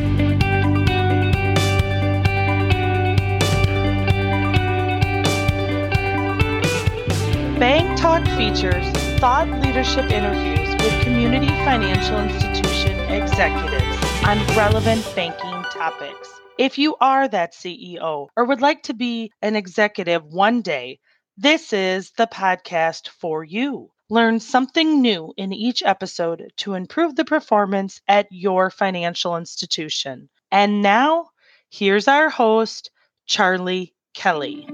Bank Talk features thought leadership interviews with community financial institution executives on relevant banking topics. If you are that CEO or would like to be an executive one day, this is the podcast for you. Learn something new in each episode to improve the performance at your financial institution. And now, here's our host, Charlie Kelly.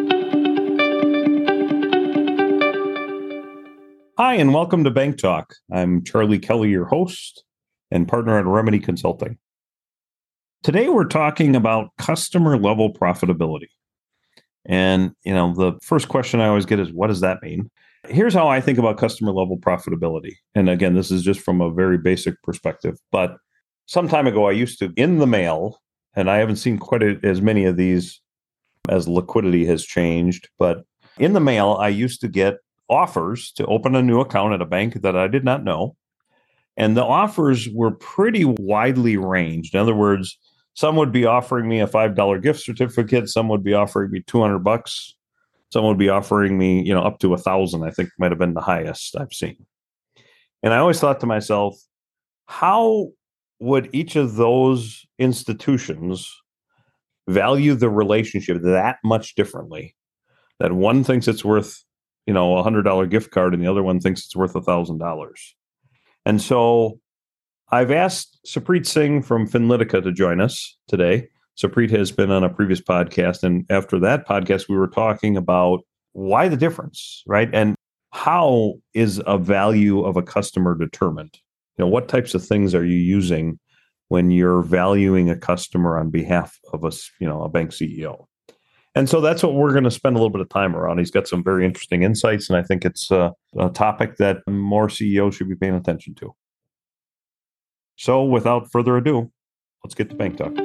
Hi, and welcome to Bank Talk. I'm Charlie Kelly, your host and partner at Remedy Consulting. Today, we're talking about customer level profitability. And, the first question I always get is, what does that mean? Here's how I think about customer level profitability. And again, this is just from a very basic perspective. But some time ago, I used to, in the mail, and I haven't seen quite as many of these as liquidity has changed, but in the mail, I used to get offers to open a new account at a bank that I did not know. And the offers were pretty widely ranged. In other words, some would be offering me a $5 gift certificate. Some would be offering me $200. Some would be offering me, up to $1,000, I think might have been the highest I've seen. And I always thought to myself, how would each of those institutions value the relationship that much differently? That one thinks it's worth a $100 gift card, and the other one thinks it's worth $1,000. And so I've asked Supreet Singh from Finlytica to join us today. Supreet has been on a previous podcast, and after that podcast, we were talking about why the difference, right? And how is a value of a customer determined? What types of things are you using when you're valuing a customer on behalf of a bank CEO? And so that's what we're going to spend a little bit of time around. He's got some very interesting insights, and I think it's a topic that more CEOs should be paying attention to. So without further ado, let's get to Bank Talk.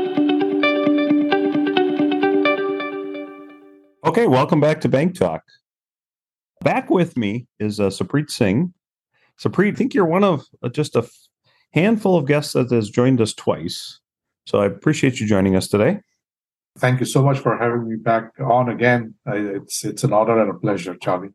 Okay, welcome back to Bank Talk. Back with me is Supreet Singh. Supreet, I think you're one of just a handful of guests that has joined us twice. So I appreciate you joining us today. Thank you so much for having me back on again. It's an honor and a pleasure, Charlie.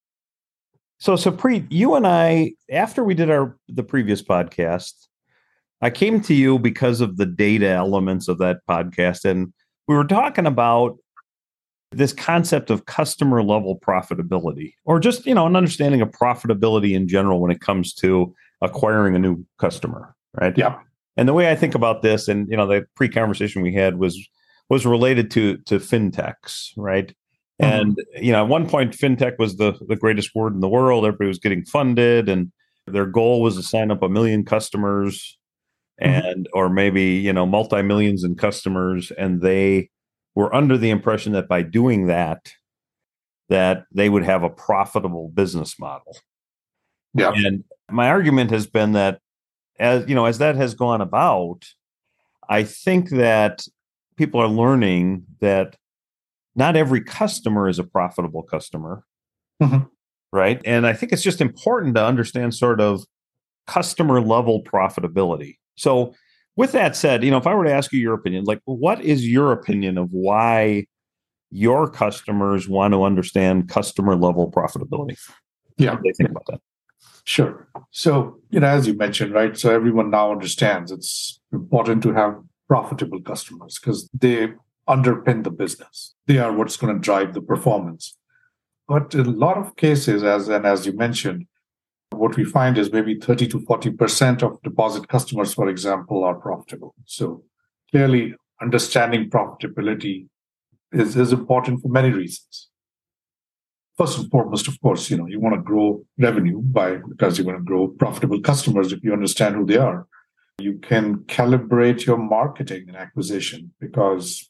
So, Supreet, you and I, after we did the previous podcast, I came to you because of the data elements of that podcast, and we were talking about this concept of customer level profitability, or just an understanding of profitability in general when it comes to acquiring a new customer, right? Yeah. And the way I think about this, and the pre-conversation we had was related to fintechs, right? Mm-hmm. And at one point, fintech was the greatest word in the world. Everybody was getting funded, and their goal was to sign up 1 million customers, and or maybe multi-millions in customers, and they were under the impression that by doing that they would have a profitable business model. Yeah. And my argument has been that as that has gone about, I think that people are learning that not every customer is a profitable customer, right? And I think it's just important to understand sort of customer level profitability. So with that said, if I were to ask you your opinion, like what is your opinion of why your customers want to understand customer level profitability? Yeah. What do they think about that? Sure. So, as you mentioned, right? So everyone now understands it's important to have profitable customers because they underpin the business. They are what's going to drive the performance. But in a lot of cases, as you mentioned, what we find is maybe 30 to 40% of deposit customers, for example, are profitable. So clearly, understanding profitability is important for many reasons. First and foremost, of course, you want to grow revenue because you want to grow profitable customers if you understand who they are. You can calibrate your marketing and acquisition because,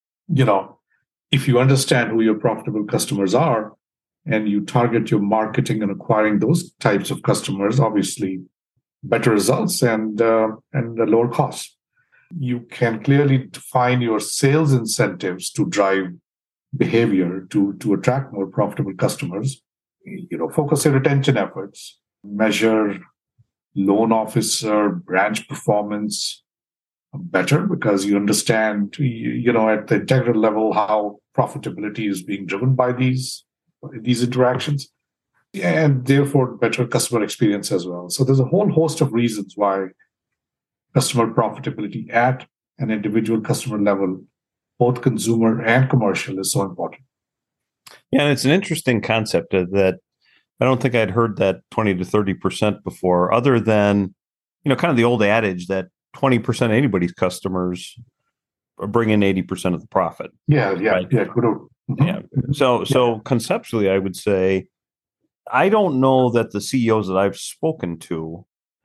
if you understand who your profitable customers are and you target your marketing and acquiring those types of customers, obviously better results and a lower cost. You can clearly define your sales incentives to drive behavior to attract more profitable customers. Focus your retention efforts, measure loan officer branch performance, better because you understand, at the integral level, how profitability is being driven by these interactions, and therefore better customer experience as well. So there's a whole host of reasons why customer profitability at an individual customer level, both consumer and commercial, is so important. Yeah, and it's an interesting concept that I don't think I'd heard that 20 to 30% before, other than, kind of the old adage that 20% of anybody's customers bring in 80% of the profit. Yeah. Right? Good. Mm-hmm. Yeah. So conceptually, I would say, I don't know that the CEOs that I've spoken to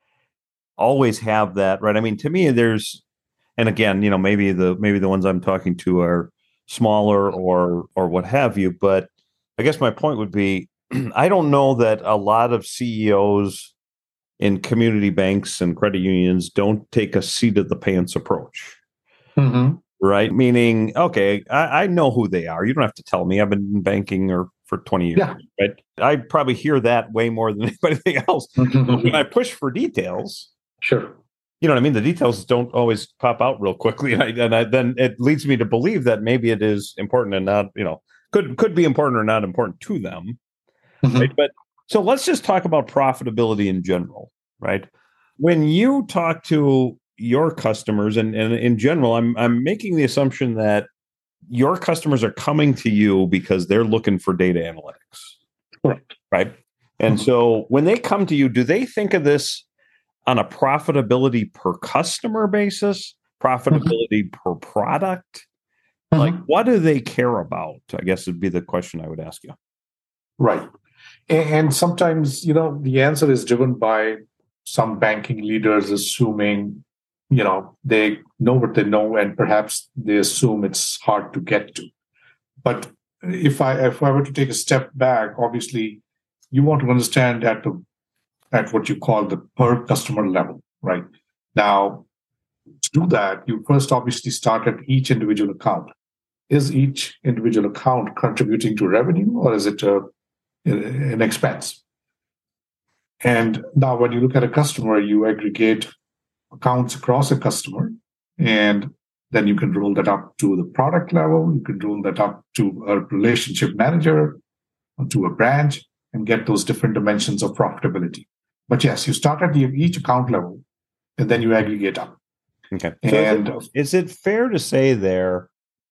always have that, right? I mean, to me, and again, maybe the ones I'm talking to are smaller or what have you, but I guess my point would be, I don't know that a lot of CEOs in community banks and credit unions don't take a seat of the pants approach. Mm-hmm. Right? Meaning, okay, I know who they are. You don't have to tell me. I've been in banking for 20 years. Yeah. Right? I probably hear that way more than anybody else. But when I push for details, sure. You know what I mean? The details don't always pop out real quickly. And then it leads me to believe that maybe it is important and not, could be important or not important to them. Mm-hmm. Right? But so let's just talk about profitability in general, right? When you talk to your customers and in general, I'm making the assumption that your customers are coming to you because they're looking for data analytics. Correct. Right. And so when they come to you, do they think of this on a profitability per customer basis, profitability per product? Like, what do they care about? I guess would be the question I would ask you. Right. And sometimes, the answer is driven by some banking leaders assuming, they know what they know, and perhaps they assume it's hard to get to. But if I were to take a step back, obviously, you want to understand at what you call the per customer level, right? Now, to do that, you first obviously start at each individual account. Is each individual account contributing to revenue, or is it an expense? And now when you look at a customer, you aggregate accounts across a customer, and then you can roll that up to the product level. You can roll that up to a relationship manager, or to a branch, and get those different dimensions of profitability. But yes, you start at each account level, and then you aggregate up. Okay. So is it fair to say there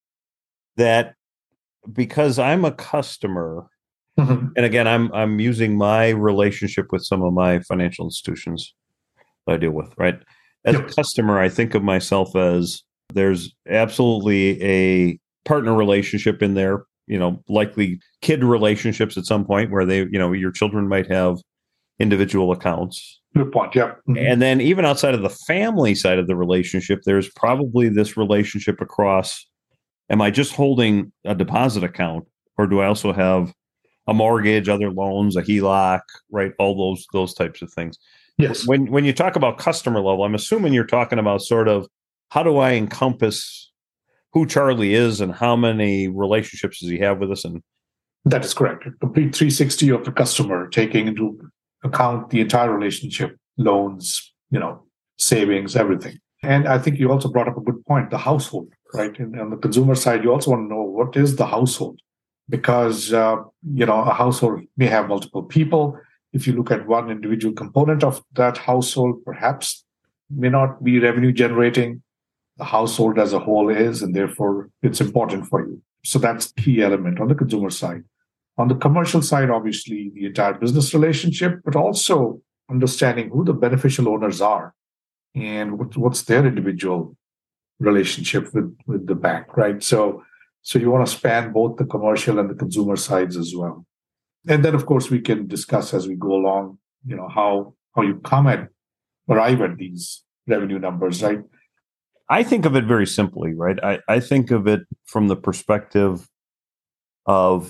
that because I'm a customer, and again, I'm using my relationship with some of my financial institutions that I deal with, right? As a customer, I think of myself as there's absolutely a partner relationship in there, likely kid relationships at some point where they, your children might have individual accounts. Good point. Yeah. And then even outside of the family side of the relationship, there's probably this relationship across, am I just holding a deposit account, or do I also have a mortgage, other loans, a HELOC, right? All those types of things. Yes. When you talk about customer level, I'm assuming you're talking about sort of how do I encompass who Charlie is and how many relationships does he have with us? And that is correct. A complete 360 of the customer, taking into account the entire relationship, loans, savings, everything. And I think you also brought up a good point, the household, right? And on the consumer side, you also want to know what is the household, because a household may have multiple people. If you look at one individual component of that household, perhaps may not be revenue generating. The household as a whole is, and therefore it's important for you. So that's the key element on the consumer side. On the commercial side, obviously, the entire business relationship, but also understanding who the beneficial owners are and what's their individual relationship with the bank, right? So you want to span both the commercial and the consumer sides as well. And then, of course, we can discuss as we go along, how you arrive at these revenue numbers, right? I think of it very simply, right? I think of it from the perspective of,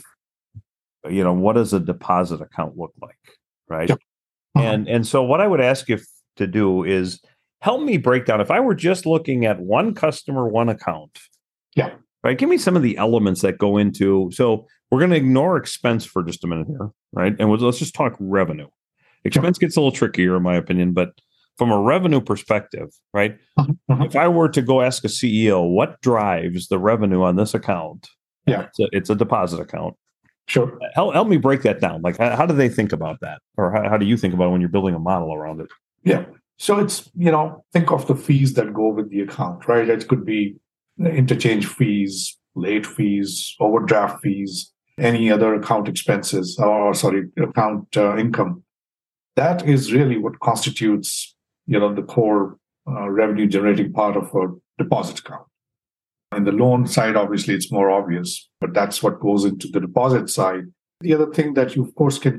what does a deposit account look like, right? Yep. And so what I would ask you to do is help me break down, if I were just looking at one customer, one account. Yeah. Right. Give me some of the elements that go into. So we're going to ignore expense for just a minute here. Right. And let's just talk revenue. Expense gets a little trickier, in my opinion, but from a revenue perspective, right? If I were to go ask a CEO, what drives the revenue on this account? Yeah. It's a deposit account. Sure. Help me break that down. Like, how do they think about that? Or how do you think about it when you're building a model around it? Yeah. So it's, think of the fees that go with the account, right? It could be interchange fees, late fees, overdraft fees, any other account expenses, account income. That is really what constitutes, the core revenue generating part of a deposit account. In the loan side, obviously, it's more obvious, but that's what goes into the deposit side. The other thing that you, of course, can,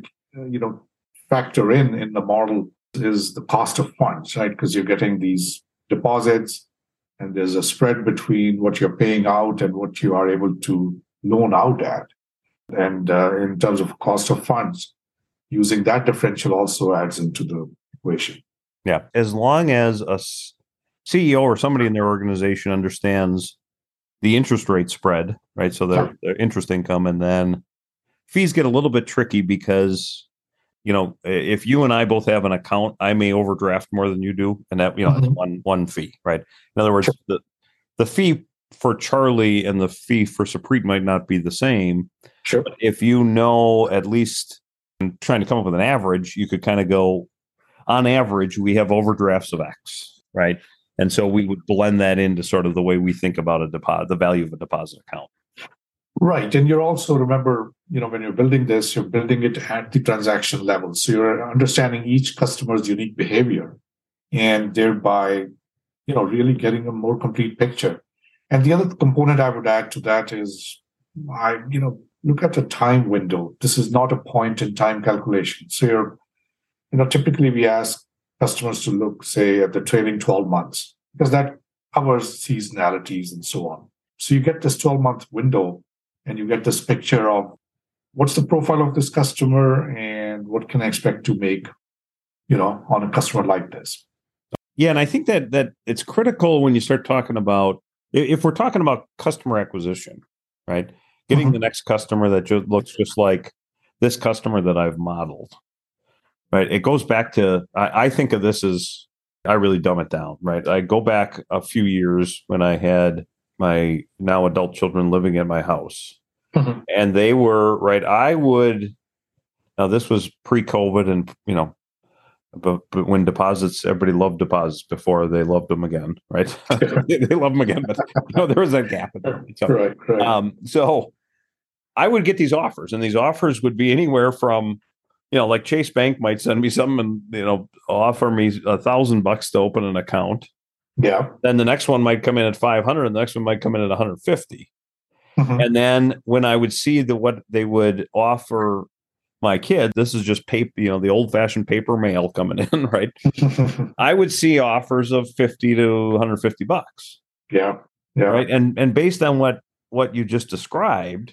factor in the model is the cost of funds, right? Because you're getting these deposits and there's a spread between what you're paying out and what you are able to loan out at. And in terms of cost of funds, using that differential also adds into the equation. Yeah. As long as a CEO or somebody in their organization understands the interest rate spread, right? So their interest income, and then fees get a little bit tricky because, if you and I both have an account, I may overdraft more than you do. And that, that's one fee, right? In other words, the fee for Charlie and the fee for Supreet might not be the same. Sure. But if at least I'm trying to come up with an average, you could kind of go, on average, we have overdrafts of X, right? And so we would blend that into sort of the way we think about the value of a deposit account. Right. And you're also, remember, when you're building this, you're building it at the transaction level. So you're understanding each customer's unique behavior and thereby, really getting a more complete picture. And the other component I would add to that is, look at the time window. This is not a point in time calculation. So typically we ask customers to look, say, at the trailing 12 months, because that covers seasonalities and so on. So you get this 12-month window and you get this picture of what's the profile of this customer and what can I expect to make, on a customer like this. Yeah. And I think that it's critical when you start talking about, if we're talking about customer acquisition, right? Getting the next customer that looks just like this customer that I've modeled. Right. It goes back to, I think of this as, I really dumb it down, right? I go back a few years when I had my now adult children living at my house. And they were, right, now this was pre-COVID and, but when deposits, everybody loved deposits before they loved them again, right? They love them again, but there was that gap. So, Right. So I would get these offers, and these offers would be anywhere from, like Chase Bank might send me something and, offer me $1,000 to open an account. Yeah. Then the next one might come in at 500, and the next one might come in at 150. And then when I would see what they would offer my kid, this is just paper, the old fashioned paper mail coming in, right? I would see offers of $50 to $150. Yeah. Yeah. Right. And based on what you just described,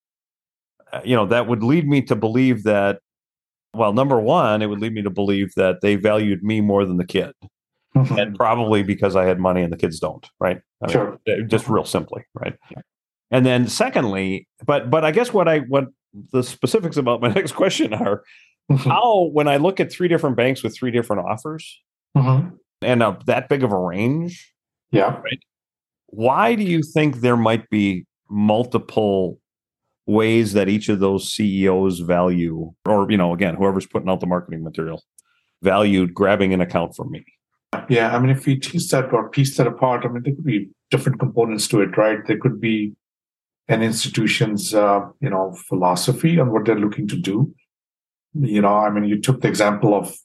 that would lead me to believe that, well, number one, it would lead me to believe that they valued me more than the kid. And probably because I had money and the kids don't, right? Sure. Just real simply, right? And then secondly, but I guess what the specifics about my next question are, how, when I look at three different banks with three different offers and that big of a range, right? Why do you think there might be multiple ways that each of those CEOs value, or, again, whoever's putting out the marketing material, valued grabbing an account from me? Yeah. I mean, if we piece that apart, there could be different components to it, right? There could be an institution's, philosophy on what they're looking to do. You took the example of,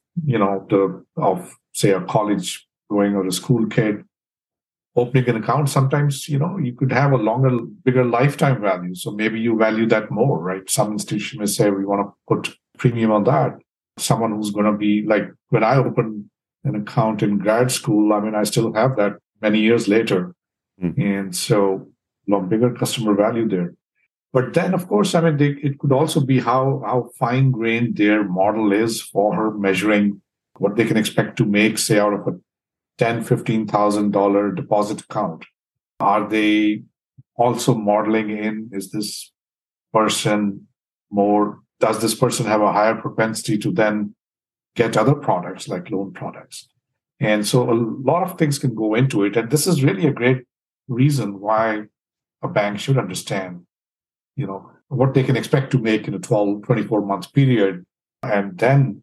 say, a college going or a school kid opening an account. Sometimes, you could have a longer, bigger lifetime value. So maybe you value that more, right? Some institution may say, we want to put premium on that. Someone who's going to be like, when I opened an account in grad school, I still have that many years later. And so bigger customer value there. But then, of course, it could also be how fine-grained their model is for measuring what they can expect to make, say, out of a $10,000, $15,000 deposit account. Are they also modeling in, is this person does this person have a higher propensity to then get other products like loan products? And so a lot of things can go into it. And this is really a great reason why a bank should understand, what they can expect to make in a 12, 24 month period, and then,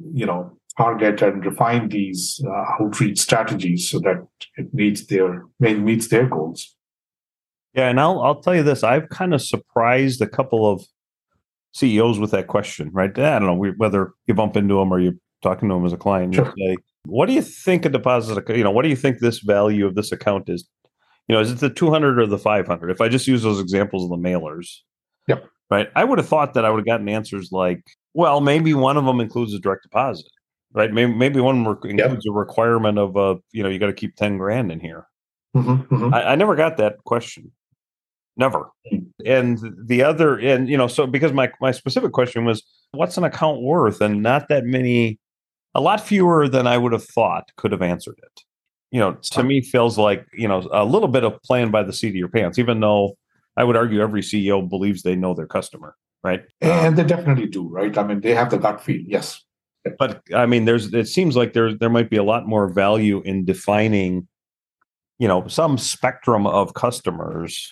target and refine these outreach strategies so that it meets their goals. Yeah, and I'll tell you this: I've kind of surprised a couple of CEOs with that question. Right? I don't know whether you bump into them or you're talking to them as a client. Sure. You say, "What do you think a deposit? What do you think this value of this account is? Is it the 200 or the 500?" If I just use those examples of the mailers, yep. Right? I would have thought that I would have gotten answers like, "Well, maybe one of them includes a direct deposit." Right? Maybe one includes a requirement of you got to keep 10 grand in here. Mm-hmm, mm-hmm. I never got that question. Never. And the other, so because my specific question was, what's an account worth? And not that many, a lot fewer than I would have thought could have answered it. To me feels like, a little bit of playing by the seat of your pants, even though I would argue every CEO believes they know their customer, right? And they definitely do, right? I mean, they have the gut feel, yes. But I mean, it seems like there might be a lot more value in defining, some spectrum of customers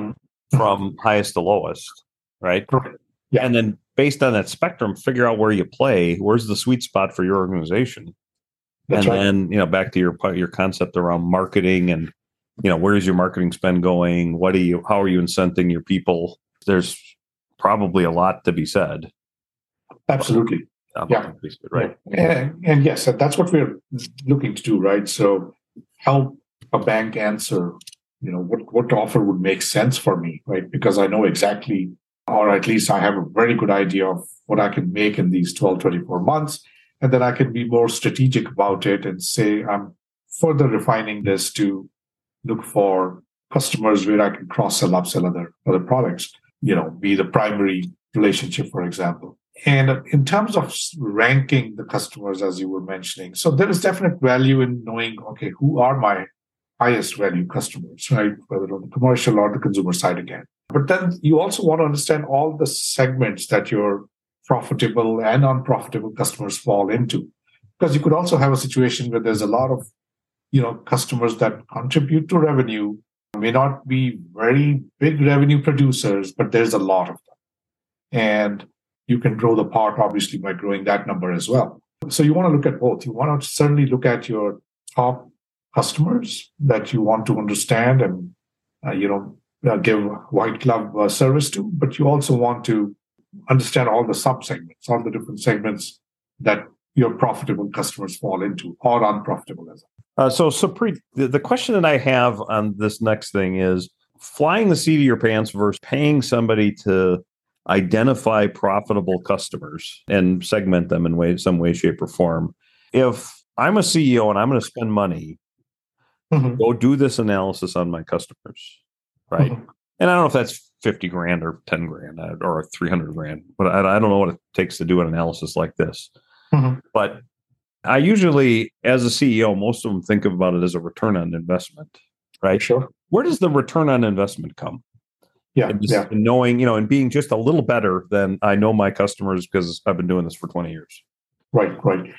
from highest to lowest, right? Yeah. And then based on that spectrum, figure out where you play. Where's the sweet spot for your organization? That's and right. Then, back to your concept around marketing and, where is your marketing spend going? How are you incenting your people? There's probably a lot to be said. Absolutely. Yeah. Right. And yes, that's what we're looking to do, right? So help a bank answer, what offer would make sense for me, right? Because I know exactly, or at least I have a very good idea of what I can make in these 12, 24 months. And then I can be more strategic about it and say, I'm further refining this to look for customers where I can cross-sell, upsell other products, be the primary relationship, for example. And in terms of ranking the customers, as you were mentioning, so there is definite value in knowing, okay, who are my highest value customers, right? Whether on the commercial or the consumer side again. But then you also want to understand all the segments that your profitable and unprofitable customers fall into. Because you could also have a situation where there's a lot of, customers that contribute to revenue, may not be very big revenue producers, but there's a lot of them. And you can grow the part, obviously, by growing that number as well. So you want to look at both. You want to certainly look at your top customers that you want to understand and, give white glove service to, but you also want to understand all the sub-segments, all the different segments that your profitable customers fall into or unprofitable as well. So Supreet, the question that I have on this next thing is flying the seat of your pants versus paying somebody to identify profitable customers and segment them in some way, shape, or form. If I'm a CEO and I'm going to spend money, go do this analysis on my customers, right? And I don't know if that's 50 grand or 10 grand or 300 grand, but I don't know what it takes to do an analysis like this. But I usually, as a CEO, most of them think about it as a return on investment, right? Sure. Where does the return on investment come? Yeah. And knowing, and being just a little better than I know my customers because I've been doing this for 20 years. Right.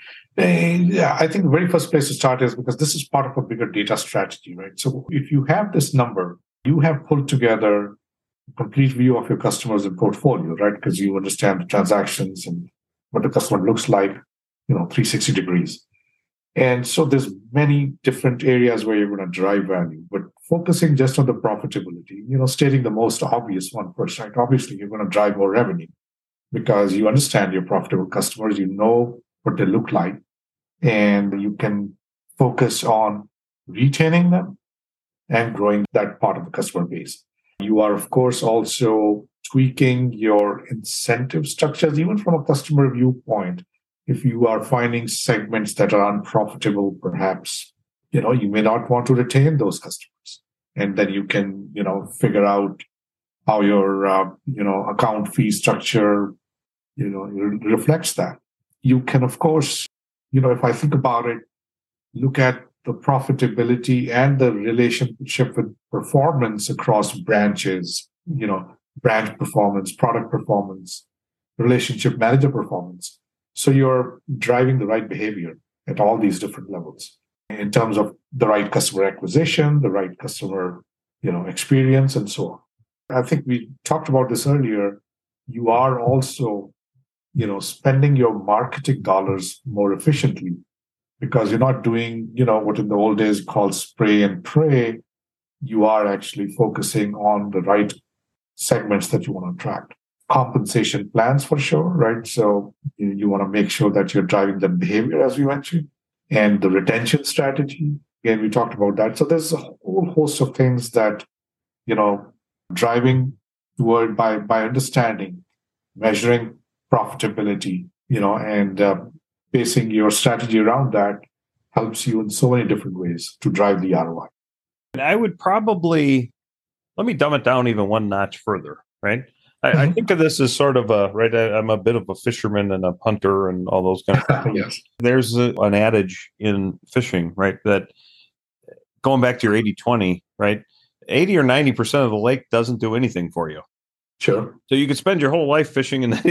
Yeah, I think the very first place to start is because this is part of a bigger data strategy, right? So if you have this number, you have pulled together a complete view of your customers and portfolio, right? Because you understand the transactions and what the customer looks like, 360 degrees. And so there's many different areas where you're going to drive value, but focusing just on the profitability, stating the most obvious one first, right? Obviously, you're going to drive more revenue because you understand your profitable customers, you know what they look like, and you can focus on retaining them and growing that part of the customer base. You are, of course, also tweaking your incentive structures, even from a customer viewpoint. If you are finding segments that are unprofitable, perhaps, you may not want to retain those customers. And then you can, figure out how your, account fee structure, reflects that. You can, of course, if I think about it, look at the profitability and the relationship with performance across branches, branch performance, product performance, relationship manager performance. So you're driving the right behavior at all these different levels. in terms of the right customer acquisition, the right customer, experience, and so on. I think we talked about this earlier. You are also, spending your marketing dollars more efficiently because you're not doing, what in the old days called spray and pray. You are actually focusing on the right segments that you want to attract. Compensation plans for sure, right? So you want to make sure that you're driving the behavior, as we mentioned, and the retention strategy. Again, we talked about that. So there's a whole host of things that, driving toward by understanding, measuring profitability, and basing your strategy around that helps you in so many different ways to drive the ROI. I would probably, let me dumb it down even one notch further, right? I think of this as sort of I'm a bit of a fisherman and a hunter and all those kind of things. Yes. There's an adage in fishing, right, that going back to your 80-20, right, 80 or 90% of the lake doesn't do anything for you. Sure. So you could spend your whole life fishing in that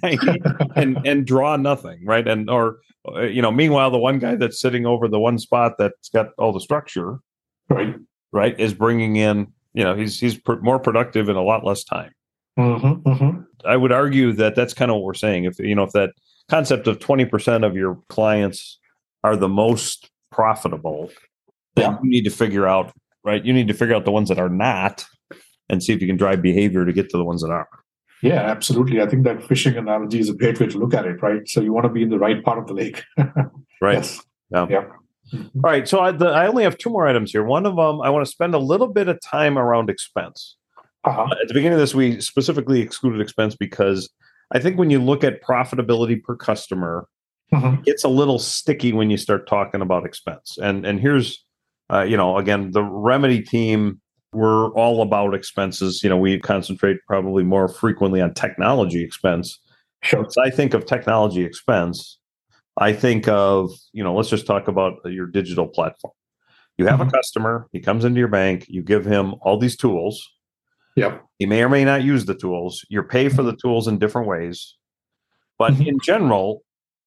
80-90 and draw nothing, right? And meanwhile, the one guy that's sitting over the one spot that's got all the structure, right, is bringing in, he's more productive in a lot less time. Mm-hmm, mm-hmm. I would argue that that's kind of what we're saying. If that concept of 20% of your clients are the most profitable, then you need to figure out, right? You need to figure out the ones that are not and see if you can drive behavior to get to the ones that are. Yeah, absolutely. I think that fishing analogy is a great way to look at it, right? So you want to be in the right part of the lake. Right. Yes. Yeah. Mm-hmm. All right. So I only have two more items here. One of them, I want to spend a little bit of time around expense. At the beginning of this, we specifically excluded expense because I think when you look at profitability per customer, it's a little sticky when you start talking about expense. And here's, again, the Remedy team, we're all about expenses. We concentrate probably more frequently on technology expense. Sure. So I think of technology expense. I think of, let's just talk about your digital platform. You have a customer, he comes into your bank, you give him all these tools. Yep. He may or may not use the tools. You pay for the tools in different ways. But in general,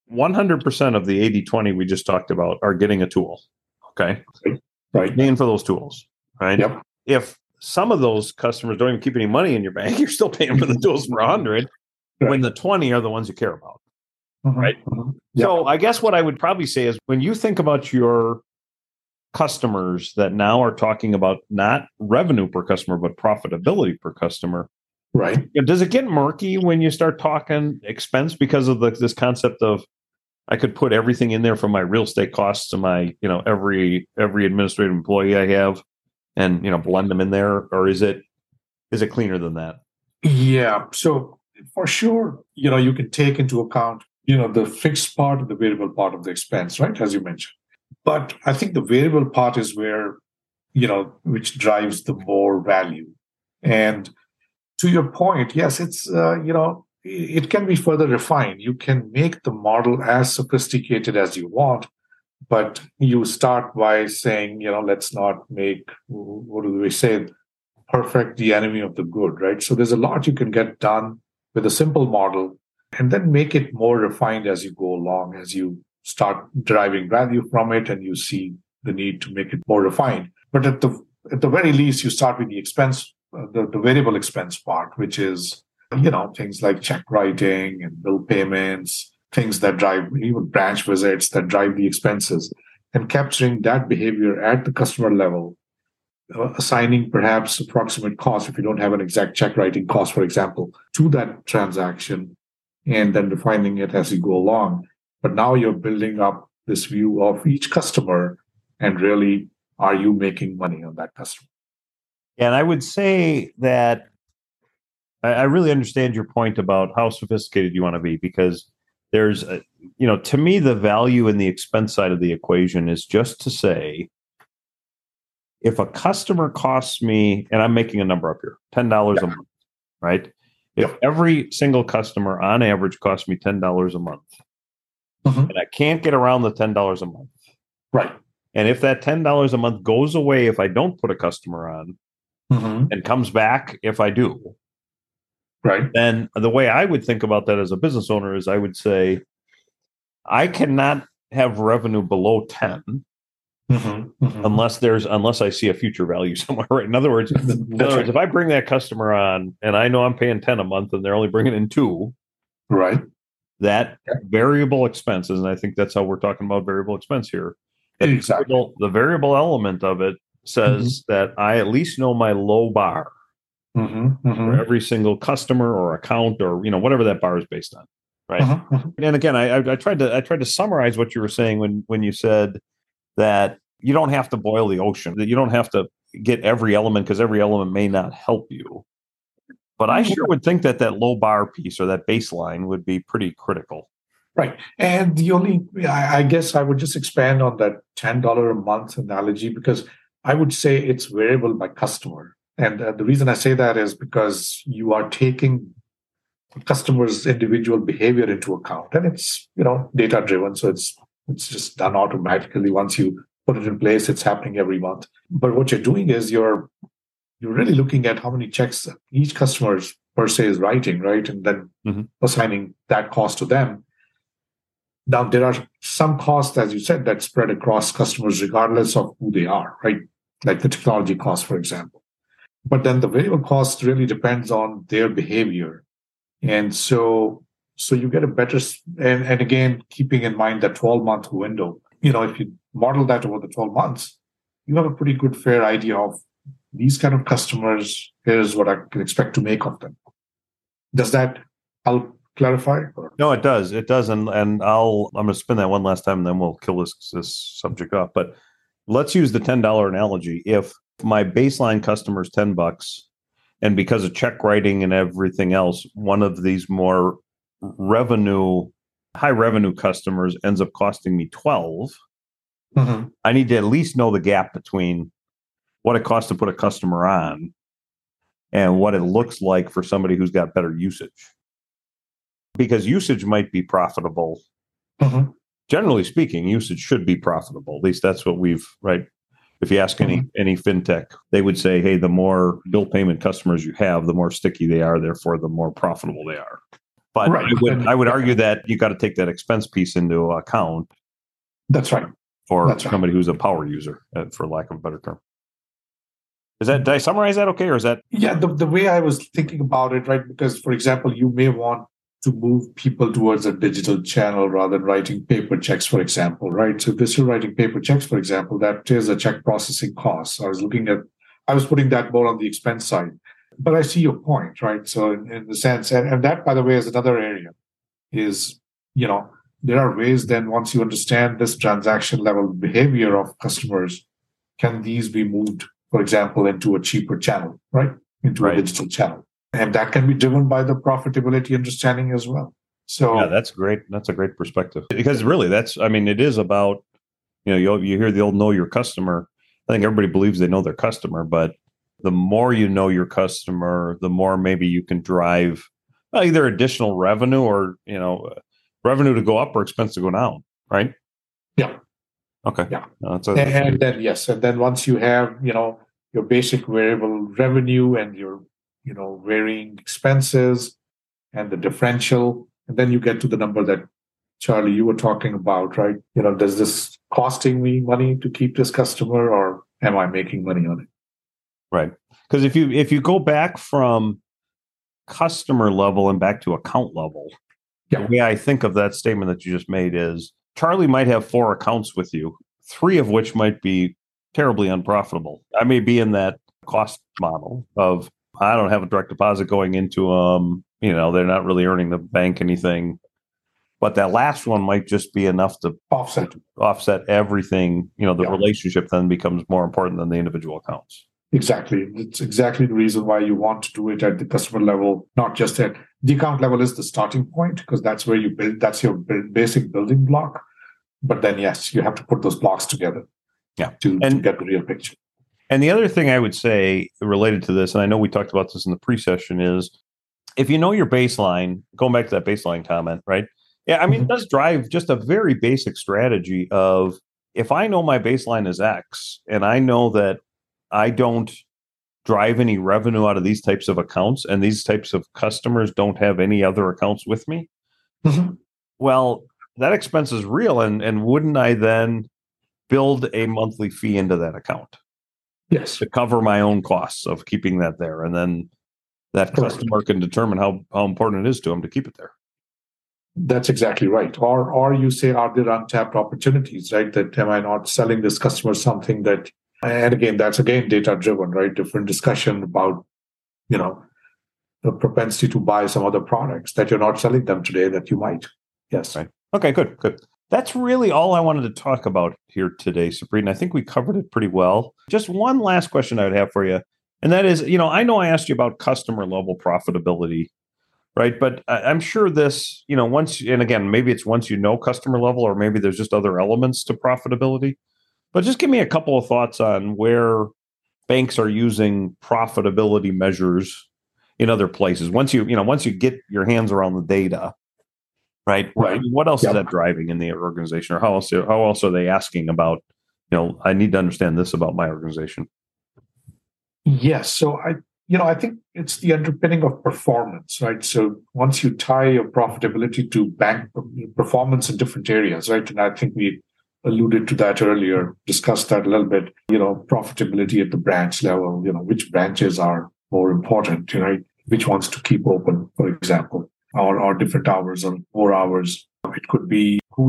100% of the 80-20 we just talked about are getting a tool. Okay. Right. Paying for those tools. Right. Yep. If some of those customers don't even keep any money in your bank, you're still paying for the tools for 100 when the 20 are the ones you care about. Right. Yep. So I guess what I would probably say is when you think about your customers that now are talking about not revenue per customer, but profitability per customer. Right. Does it get murky when you start talking expense because of this concept of I could put everything in there from my real estate costs to my, every administrative employee I have and, blend them in there? Or is it cleaner than that? Yeah. So for sure, you can take into account, the fixed part and the variable part of the expense, right? As you mentioned. But I think the variable part is where, which drives the more value. And to your point, yes, it's, it can be further refined. You can make the model as sophisticated as you want, but you start by saying, let's not make, what do we say, perfect the enemy of the good, right? So there's a lot you can get done with a simple model and then make it more refined as you go along, as you start deriving value from it and you see the need to make it more refined. But at the very least, you start with the expense, the variable expense part, which is, things like check writing and bill payments, things that drive even branch visits that drive the expenses, and capturing that behavior at the customer level, assigning perhaps approximate cost if you don't have an exact check writing cost, for example, to that transaction, and then defining it as you go along. But now you're building up this view of each customer and really, are you making money on that customer? And I would say that I really understand your point about how sophisticated you want to be, because there's, to me, the value in the expense side of the equation is just to say, if a customer costs me, and I'm making a number up here, $10 a month, right? If every single customer on average costs me $10 a month, and I can't get around the $10 a month. Right. And if that $10 a month goes away if I don't put a customer on and comes back if I do, right, then the way I would think about that as a business owner is I would say, I cannot have revenue below 10 unless I see a future value somewhere. Right. In other words, Right. if I bring that customer on and I know I'm paying 10 a month and they're only bringing in 2, Right. that variable expenses, and I think that's how we're talking about variable expense here. Exactly. The variable element of it says that I at least know my low bar for every single customer or account or whatever that bar is based on, right? And again, I tried to summarize what you were saying when you said that you don't have to boil the ocean, that you don't have to get every element because every element may not help you. But I sure would think that low bar piece or that baseline would be pretty critical. Right. And I guess I would just expand on that $10 a month analogy, because I would say it's variable by customer. And the reason I say that is because you are taking customer's individual behavior into account, and it's data driven, so it's just done automatically. Once you put it in place, it's happening every month. But what you're doing is you're really looking at how many checks each customer per se is writing, right? And then assigning that cost to them. Now, there are some costs, as you said, that spread across customers regardless of who they are, right? Like the technology cost, for example. But then the variable cost really depends on their behavior. And so you get a better, and again, keeping in mind that 12-month window, if you model that over the 12 months, you have a pretty good, fair idea of these kind of customers. Here's what I can expect to make of them. Does that help clarify? No, it does. It does. And I'm going to spin that one last time and then we'll kill this subject off. But let's use the $10 analogy. If my baseline customer is $10, and because of check writing and everything else, one of these more high revenue customers ends up costing me 12, I need to at least know the gap between what it costs to put a customer on and what it looks like for somebody who's got better usage. Because usage might be profitable. Generally speaking, usage should be profitable. At least that's what right? If you ask any fintech, they would say, hey, the more bill payment customers you have, the more sticky they are, therefore the more profitable they are. But I would argue that you got to take that expense piece into account. That's right. For somebody who's a power user, for lack of a better term. Did I summarize that okay? Or is that? Yeah, the way I was thinking about it, right? Because, for example, you may want to move people towards a digital channel rather than writing paper checks, for example, right? So if they're still writing paper checks, for example, that is a check processing cost. I was putting that more on the expense side. But I see your point, right? So in the sense, and that, by the way, is another area, is, there are ways then once you understand this transaction level behavior of customers, can these be moved, for example, into a cheaper channel, right? Into a digital channel. And that can be driven by the profitability understanding as well. So yeah, that's great. That's a great perspective, because really it is about, you hear the old know your customer. I think everybody believes they know their customer, but the more you know your customer, the more maybe you can drive either additional revenue or, revenue to go up or expense to go down. Right. Yeah. Okay. Yeah. And then, yes. And then once you have, your basic variable revenue and your varying expenses and the differential. And then you get to the number that, Charlie, you were talking about, right? Does this costing me money to keep this customer, or am I making money on it? Right. Because if you go back from customer level and back to account level, the way I think of that statement that you just made is Charlie might have 4 accounts with you, 3 of which might be terribly unprofitable. I may be in that cost model of, I don't have a direct deposit going into them. They're not really earning the bank anything. But that last one might just be enough to offset everything. The relationship then becomes more important than the individual accounts. Exactly. It's exactly the reason why you want to do it at the customer level, not just at the account level is the starting point, because that's where you build, that's your basic building block. But then, yes, you have to put those blocks together to get the real picture. And the other thing I would say related to this, and I know we talked about this in the pre-session, is if you know your baseline, going back to that baseline comment, right? Yeah, it does drive just a very basic strategy of, if I know my baseline is X and I know that I don't drive any revenue out of these types of accounts and these types of customers don't have any other accounts with me, well, that expense is real. And wouldn't I then build a monthly fee into that account Yes. to cover my own costs of keeping that there. And then that Correct. customer can determine how important it is to them to keep it there. That's exactly right. Or you say, are there untapped opportunities, right? That am I not selling this customer something that, and again, that's again data driven, right? Different discussion about, the propensity to buy some other products that you're not selling them today that you might. Yes. Right. Okay, good. That's really all I wanted to talk about here today, Supreet. And I think we covered it pretty well. Just one last question I would have for you. And that is, I know I asked you about customer level profitability, right? But I'm sure this, once, and again, maybe it's once you know customer level, or maybe there's just other elements to profitability. But just give me a couple of thoughts on where banks are using profitability measures in other places. Once you get your hands around the data, right? Right. What else is that driving in the organization, or how else are they asking about? I need to understand this about my organization. Yes. So I think it's the underpinning of performance, right? So once you tie your profitability to bank performance in different areas, right? And I think we alluded to that earlier, discussed that a little bit, profitability at the branch level, which branches are more important, right? Which ones to keep open, for example, or different hours or more hours. It could be who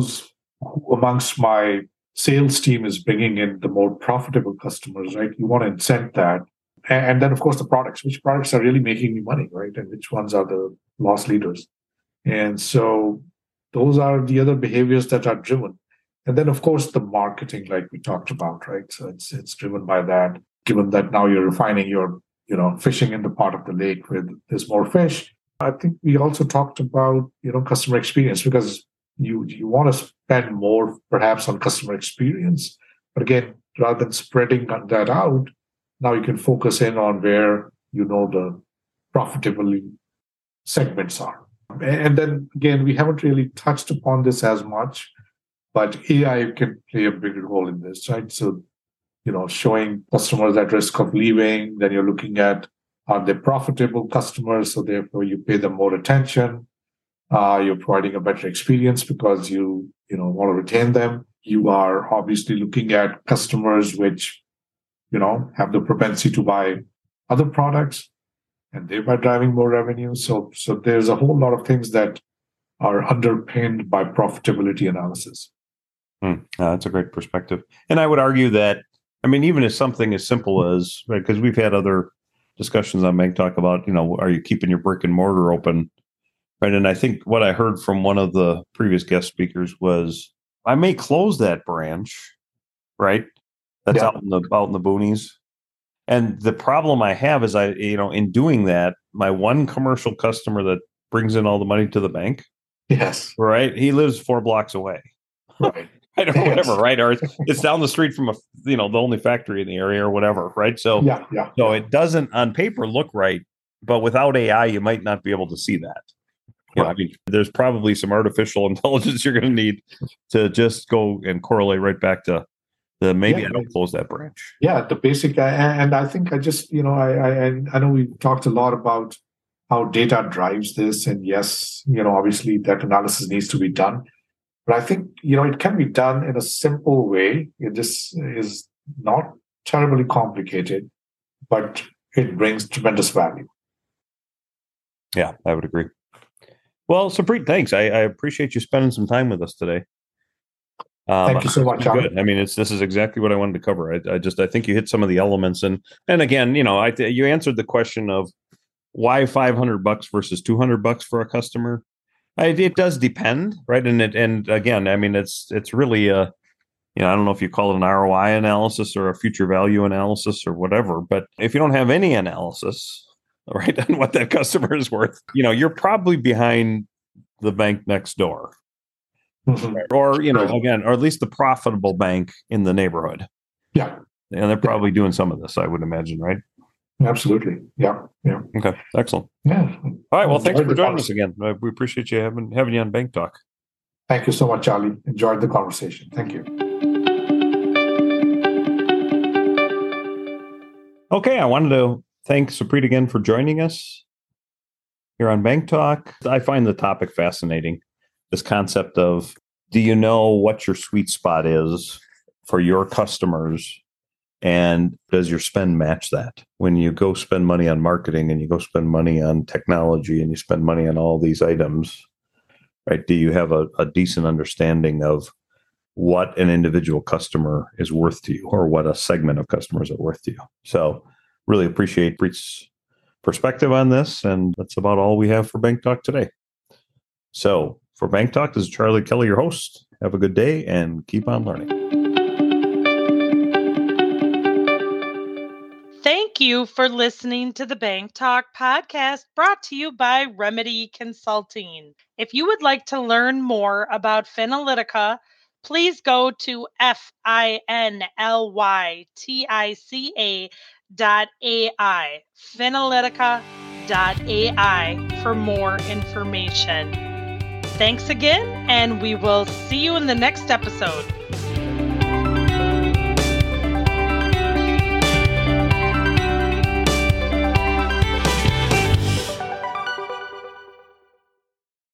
amongst my sales team is bringing in the more profitable customers, right? You want to incent that. And then, of course, the products. Which products are really making me money, right? And which ones are the loss leaders? And so those are the other behaviors that are driven. And then, of course, the marketing, like we talked about, right? So it's driven by that. Given that now you're refining your, fishing in the part of the lake where there's more fish. I think we also talked about, customer experience, because you want to spend more perhaps on customer experience. But again, rather than spreading that out, now you can focus in on where the profitable segments are. And then again, we haven't really touched upon this as much, but AI can play a bigger role in this, right? So, showing customers at risk of leaving, then you're looking at, are they profitable customers? So therefore you pay them more attention. You're providing a better experience because you want to retain them. You are obviously looking at customers which have the propensity to buy other products and thereby driving more revenue. So there's a whole lot of things that are underpinned by profitability analysis. That's a great perspective. And I would argue that, even as something as simple as, right, because we've had other discussions on Bank Talk about, are you keeping your brick and mortar open? Right. And I think what I heard from one of the previous guest speakers was, I may close that branch, right? That's out in the boonies. And the problem I have is in doing that, my one commercial customer that brings in all the money to the bank. Yes. Right. He lives 4 blocks away. Right. Whatever. Right. Or it's down the street from the only factory in the area or whatever. Right. So, so it doesn't on paper look right, but without AI, you might not be able to see that. There's probably some artificial intelligence you're going to need to just go and correlate right back to I don't close that branch. Yeah, the basic, and I think I just, I know we've talked a lot about how data drives this, and yes, obviously that analysis needs to be done. But I think, it can be done in a simple way. It just is not terribly complicated, but it brings tremendous value. Yeah, I would agree. Well, Supreet, thanks. I appreciate you spending some time with us today. Thank you so much. Good. This is exactly what I wanted to cover. I think you hit some of the elements, and again, you answered the question of why $500 versus $200 for a customer. It does depend, right? And again, it's really I don't know if you call it an ROI analysis or a future value analysis or whatever, but if you don't have any analysis, right, on what that customer is worth, you're probably behind the bank next door. Mm-hmm. Or, again, or at least the profitable bank in the neighborhood. Yeah. And they're probably doing some of this, I would imagine, right? Absolutely. Yeah. Okay. Excellent. Yeah. All right. Well, thanks for joining us again. We appreciate you having you on Bank Talk. Thank you so much, Charlie. Enjoyed the conversation. Thank you. Okay. I wanted to thank Supreet again for joining us here on Bank Talk. I find the topic fascinating. This concept of, do you know what your sweet spot is for your customers? And does your spend match that? When you go spend money on marketing and you go spend money on technology and you spend money on all these items, right? Do you have a decent understanding of what an individual customer is worth to you or what a segment of customers are worth to you? So really appreciate Preet's perspective on this. And that's about all we have for Bank Talk today. So for Bank Talk, this is Charlie Kelly, your host. Have a good day and keep on learning. Thank you for listening to the Bank Talk podcast brought to you by Remedy Consulting. If you would like to learn more about Finalytica, please go to FINLYTICA.ai, Finalytica.ai for more information. Thanks again, and we will see you in the next episode.